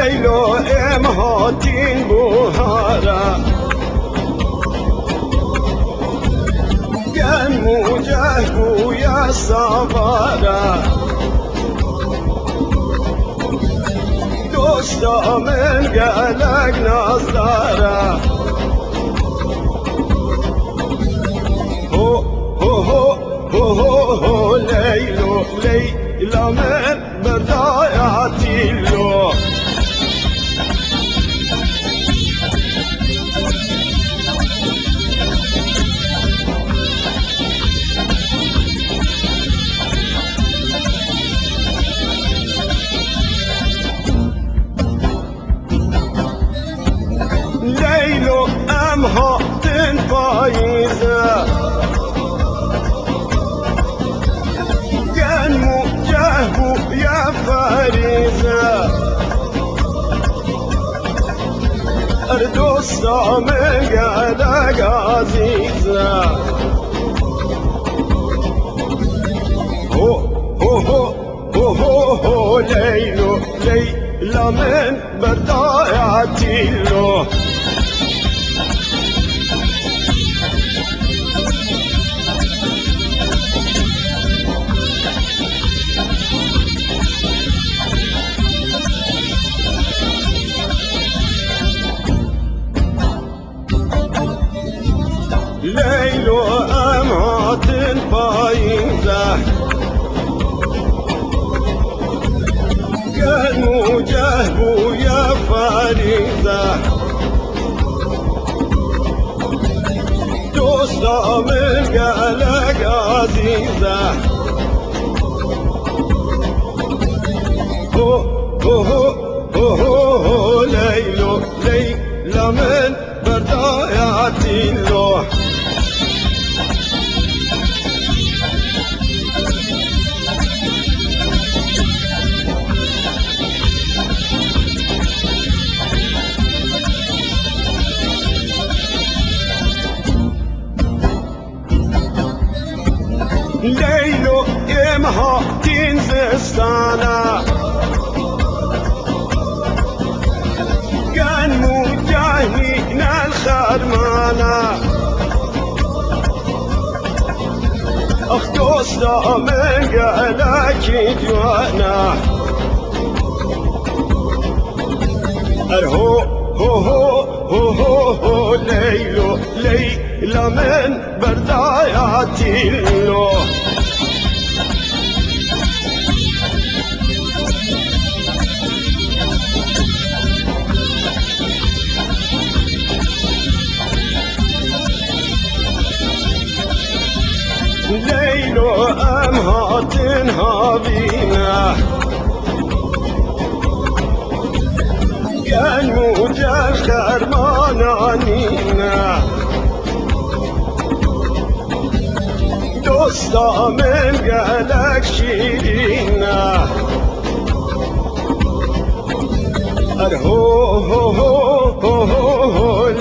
لیل و امهاتین بوهاره گن موجه گویا سواره دوستا من گلک نازداره هو لیلو لیلا من بردایاتی لو لیلو امها تن پاییزه گن موجه بو یا فریزه دوستا من گلک عزیزه هو لیلو لیلا من بردایاتی لو لیلو امهاتن پاییزه گن موجه بویا فریزه دوستا من گلک عزیزه هو لیلو لیلا من بردایاتی لو لیلو امهاتین زستانه گن موجهین الخرمانه اخ دوستا من گلکی جوانه هو لیلو لیلا من بردایاتی لو لیلو امهاتن هاوینه گن موجه خرمانانینه دوستا من گلک شیرینه هو